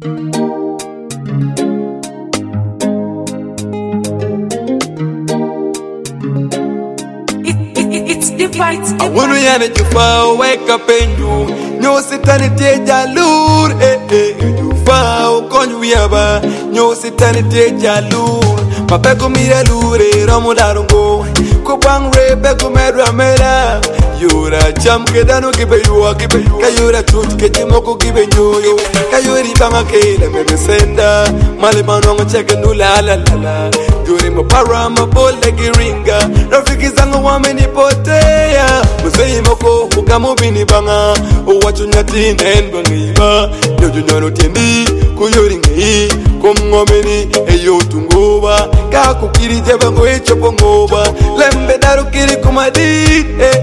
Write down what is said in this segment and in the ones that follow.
It's different. I wanna hear that you fall, wake up and you no sitanity jalur, you fall, con you yaba, no sitanity jalur, Papego mira lure, Ramodarongo, Kupang re, Pego mera mera, Yura cham kedano give you a give you, Kayura tut, Kajimoko give you, Kayuri Bamake, the baby sender, Malibano check and la la la, during my parama, ball like a ringa, Rafiki Zango woman potea, Musei Moko, Ukamubini Banga, O what you nothing and Bangiba, Yojuno Tendi, Kuyuringi, Kumomini, Eyo Tungova, Kakukiri Jabango, Chopongova, Lembe Darukiri Kumadi,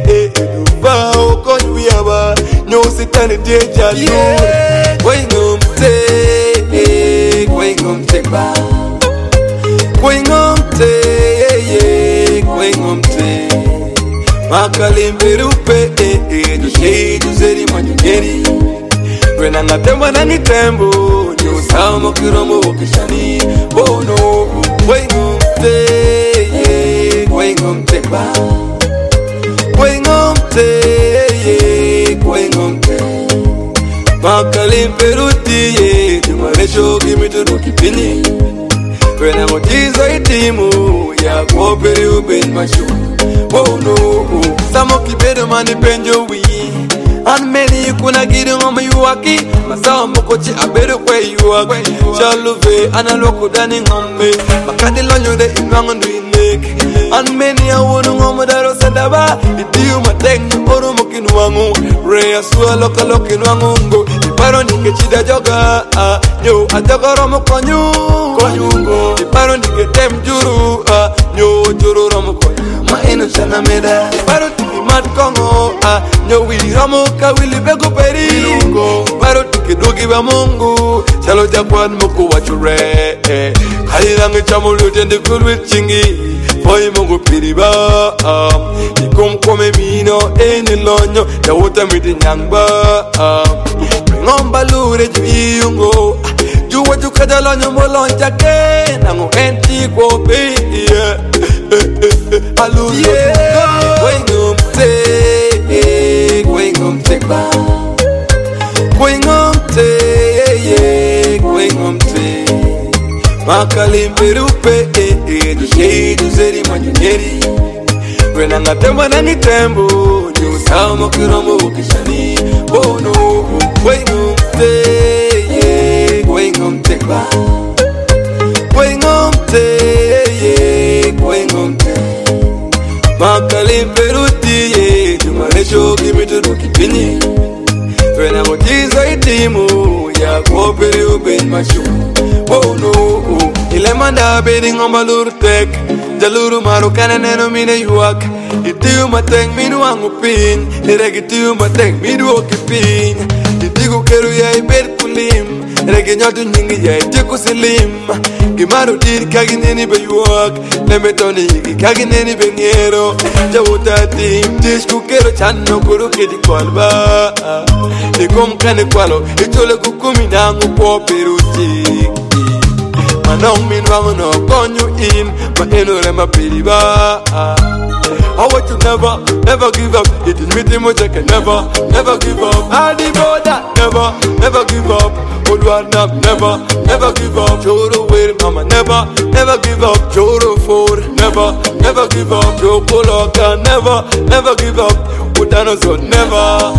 Duvao, Konuyaba, no sitanity, going on take, going on take back, going on take, going on take. Makalimberupe, do shade, you said him when you get it. When I'm not temple, any temple, you sound of Kiromo, Kishani, oh no, going on take, going on take back, going on take, going on take. Makalimberuti, you might show, give me the rookie penny. When I'm a teaser, Timo, ya cooperate with my shoe. Oh no, Samoki better money penjo we. And many you couldn't get on my waki. Masamokochi, I better where you are. Chaluve, and a local dining on me. Macadilon, you the Ingang Lake. And many I won't know Madaro Sadaba. It do my tank, Oromokin Wango. Ray, a swallow in Wango. The Paroni Chida Joga. Yo, a Jogoromo Konyu. The Paroni get them Juru. Yo, Juru Romokoy. Maeno chana meda, paro tiki mat kongo, nyo wili ramoka wili bego peri, paro tiki dogi ba mungu, chalo jakwan moko wachure, kairangi chamulu jende kulwi chingi, boy mungu piri ba, ikum kome mino eni lonyo, ya wota miti nyangba, ngomba lure ju iyungo, juwa jukada lonyo molonja ke, nango enti kwa pe, Hallelujah. Going on take back. Going on take, going on take. Makalimberupe, the shade you said him when you get it. When I'm not temple, any temple, you sound of Kiromo, Kishani. Oh no, going on take, going on take back. Going on take, going on take. Makalimberuti, you might show, give me the rookie penny. When I'm a teaser, Timo, ya cooperate with my shoe. Oh no, Ilemanda bedding on my lure tech. Jaluru Marocan and Enomina Yuak. It do my tank, me do ang pin. It I do my tank, me do a pin. It do carry a bed pulim. Regenyotu nyingi ya itiku silim. Gimaru diri kagi nini be yuak. Lemetoni kagi nini be niero. Jawuta tim tish kukero chano kuru kedi kwalba. Ikum kane kwalo itole kukumi nangu po peruti. Manong minwangu no konyu in. Ma eno rema piriba. I want to never give up. It is me much I can never give up. I devote that, never give up. Old one up, never give up. Joro way, mama, never give up. Joro four, never give up. Joko loka, never give up. Putano so never.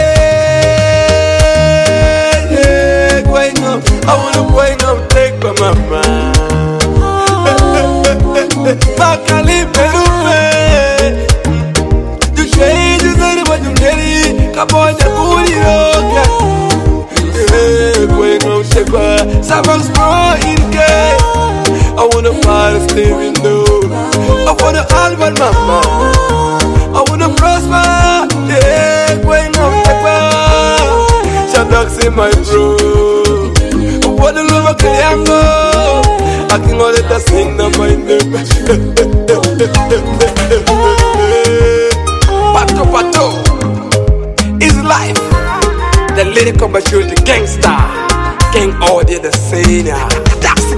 Yeah, going up. I wanna going up, take my mama. Makalimberupe. Kabonya booty rock, going on Sheba, Savans Pro in K. I wanna fly a steering door. I wanna Alban Mama. I wanna prosper, yeah, going on Sheba. Shadok's in my bro. I wanna love a Kayango. I can only just sing the mind. Pato. Is life, the lyrical maturity gangsta, gang all body the same.